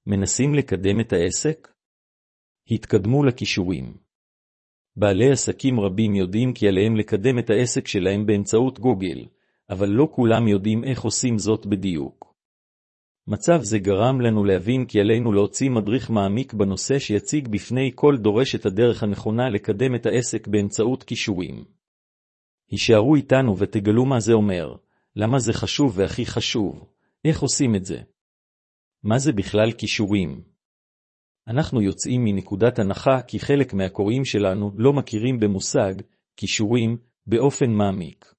מנסים לקדם את העסק? התקדמו לקישורים. בעלי עסקים רבים יודעים כי עליהם לקדם את העסק שלהם באמצעות גוגל, אבל לא כולם יודעים איך עושים זאת בדיוק. מצב זה גרם לנו להבין כי עלינו להוציא מדריך מעמיק בנושא שיציג בפני כל דורש את הדרך הנכונה לקדם את העסק באמצעות קישורים. הישארו איתנו ותגלו מה זה אומר, למה זה חשוב והכי חשוב, איך עושים את זה. מה זה בכלל קישורים? אנחנו יוצאים מנקודת הנחה כי חלק מהקוראים שלנו לא מכירים במושג קישורים באופן מעמיק.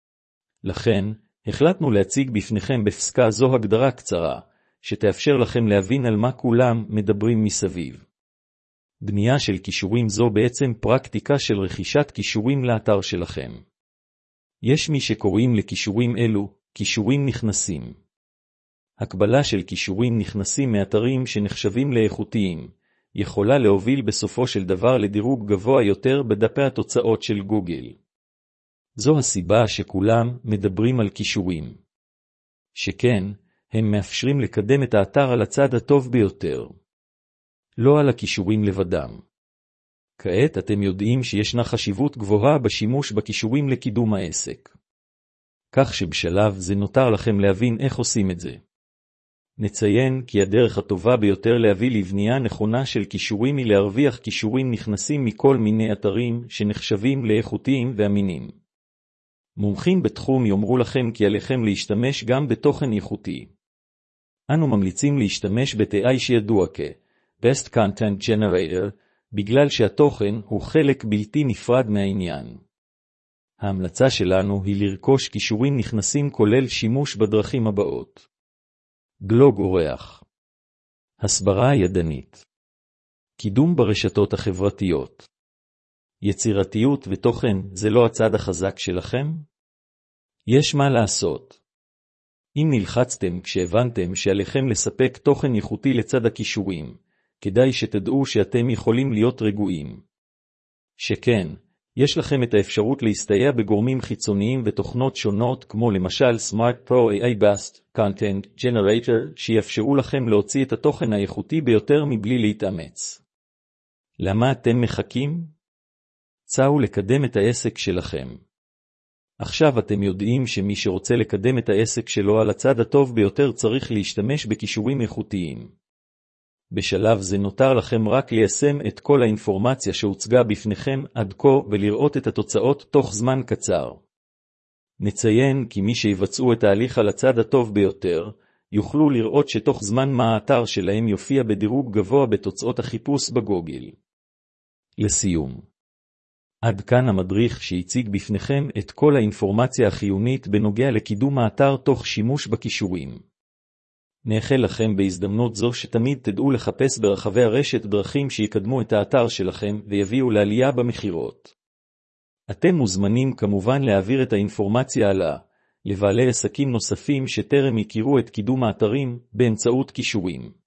לכן, החלטנו להציג בפניכם בפסקה זו הגדרה קצרה, שתאפשר לכם להבין על מה כולם מדברים מסביב. בנייה של קישורים זו בעצם פרקטיקה של רכישת קישורים לאתר שלכם. יש מי שקוראים לקישורים אלו קישורים נכנסים. הקבלה של קישורים נכנסים מאתרים שנחשבים לאיכותיים, יכולה להוביל בסופו של דבר לדירוג גבוה יותר בדפי התוצאות של גוגל. זו הסיבה שכולם מדברים על קישורים. שכן, הם מאפשרים לקדם את האתר על הצד הטוב ביותר. לא על הקישורים לבדם. כעת אתם יודעים שישנה חשיבות גבוהה בשימוש בקישורים לקידום העסק. כך שבשלב זה נותר לכם להבין איך עושים את זה. נציין כי הדרך הטובה ביותר להביא לבנייה נכונה של קישורים היא להרוויח קישורים נכנסים מכל מיני אתרים שנחשבים לאיכותיים ואמינים. מומחים בתחום יאמרו לכם כי עליכם להשתמש גם בתוכן איכותי. אנו ממליצים להשתמש ב-AI שידוע כ-Best Content Generator, בגלל שהתוכן הוא חלק בלתי נפרד מהעניין. ההמלצה שלנו היא לרכוש קישורים נכנסים כולל שימוש בדרכים הבאות. בלוג אורח. הסברה ידנית. קידום ברשתות החברתיות. יצירתיות ותוכן זה לא הצד החזק שלכם? יש מה לעשות. אם נלחצתם כשהבנתם שעליכם לספק תוכן איכותי לצד הקישורים, כדאי שתדעו שאתם יכולים להיות רגועים. שכן, יש לכם את האפשרות להסתייע בגורמים חיצוניים ותוכנות שונות כמו למשל Smart Pro AI Best Content Generator שיאפשרו לכם להוציא את התוכן האיכותי ביותר מבלי להתאמץ. למה אתם מחכים? צאו לקדם את העסק שלכם. עכשיו אתם יודעים שמי שרוצה לקדם את העסק שלו על הצד הטוב ביותר צריך להשתמש בקישורים איכותיים. בשלב זה נותר לכם רק ליישם את כל האינפורמציה שהוצגה בפניכם עד כה ולראות את התוצאות תוך זמן קצר. נציין כי מי שיבצעו את ההליך על הצד הטוב ביותר, יוכלו לראות שתוך זמן מה האתר שלהם יופיע בדירוג גבוה בתוצאות החיפוש בגוגל. לסיום. עד כאן המדריך שהציג בפניכם את כל האינפורמציה החיונית בנוגע לקידום האתר תוך שימוש בקישורים. נאחל לכם בהזדמנות זו שתמיד תדעו לחפש ברחבי הרשת דרכים שיקדמו את האתר שלכם ויביאו לעלייה במחירות. אתם מוזמנים כמובן להעביר את האינפורמציה הלאה לבעלי עסקים נוספים שטרם הכירו את קידום האתרים באמצעות קישורים.